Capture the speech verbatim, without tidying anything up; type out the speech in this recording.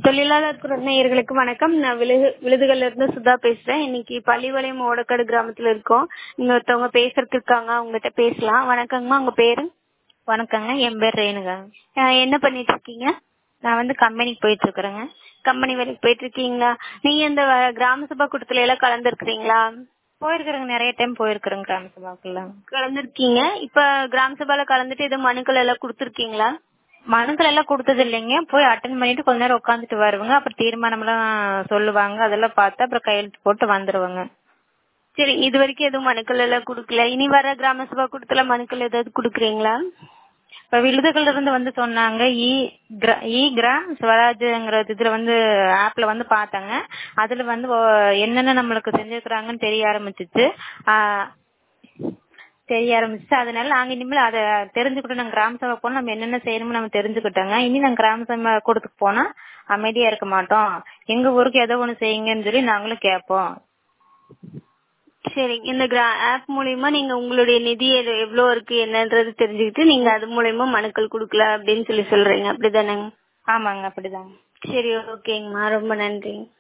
தொழிலாளர் குரல் நேயர்களுக்கு வணக்கம். நான் விழுது விழுதுகள்ல இருந்து சுதா பேசுறேன். இன்னைக்கு பள்ளிவளையம் ஓடக்காடு கிராமத்துல இருக்கோம். இங்க ஒருத்தவங்க பேசுறதுக்கு இருக்காங்க, அவங்ககிட்ட பேசலாம். வணக்கங்கம்மா, உங்க பேரு? வணக்கங்க, என் பேர் ரேணுகா. அஹ் என்ன பண்ணிட்டு இருக்கீங்க? நான் வந்து கம்பெனிக்கு போயிட்டு இருக்கிறேங்க. கம்பெனி வேலைக்கு போயிட்டு இருக்கீங்களா? நீங்க இந்த வ- கிராம சபா கூட்டத்துல எல்லாம் கலந்துருக்கீங்களா? போயிருக்கிறேங்க, நிறைய டைம் போயிருக்கிறேங்க கிராம சபாக்குள்ள. கலந்துருக்கீங்க. இப்ப கிராம சபால கலந்துட்டு எதுவும் மனுக்கள் எல்லாம் கொடுத்துருக்கீங்களா? மனுக்கள் எல்லாம் கொடுத்தது இல்லைங்க. போய் அட்டன் பண்ணிட்டு கொஞ்ச நேரம் உட்காந்துட்டு வருவாங்க. அப்புறம் தீர்மானம் எல்லாம் சொல்லுவாங்க. அதெல்லாம் பார்த்து அப்புறம் கையெழுத்து போட்டு வந்துருவாங்க. சரி, இது வரைக்கும் எதுவும் மனுக்கள் எல்லாம் கொடுக்கல. இனி வர கிராம சபா கூட்டத்துல மனுக்கள் ஏதாவது கொடுக்குறீங்களா? இப்ப விழுதுகள்ல இருந்து வந்து சொன்னாங்க, இ கிரா- இ கிராம் ஸ்வராஜ்ங்கிற இதுல வந்து ஆப்ல வந்து பார்த்தாங்க. அதுல வந்து ஓ- என்னென்ன நம்மளுக்கு செஞ்சிருக்கிறாங்கன்னு தெரிய ஆரம்பிச்சிச்சு. ஆஹ் தெரிய ஆரம்பிச்சு அதனால நாங்க இனிமேல் அதை தெரிஞ்சுக்கிட்டோம். நாங்க கிராம சபை போனா நம்ம என்னென்ன செய்யணும்னு நம்ம தெரிஞ்சுக்கிட்டோங்க. இனி நாங்க கிராம சபை கூடத்துக்கு போனா அமைதியா இருக்க மாட்டோம். எங்க ஊருக்கு ஏதோ ஒண்ணு செய்யுங்கன்னு சொல்லி நாங்களும் கேட்போம். சரி, இந்த ஆப் மூலியமா நீங்க உங்களுடைய நிதி எது- எவ்வளவு இருக்கு என்னன்றது தெரிஞ்சுக்கிட்டு நீங்க அது மூலியமா மனுக்கள் கொடுக்கல அப்படின்னு சொல்லி சொல்றீங்க, அப்படிதானே? ஆமாங்க, அப்படிதாங்க. சரி, ஓகேங்கம்மா, ரொம்ப நன்றி.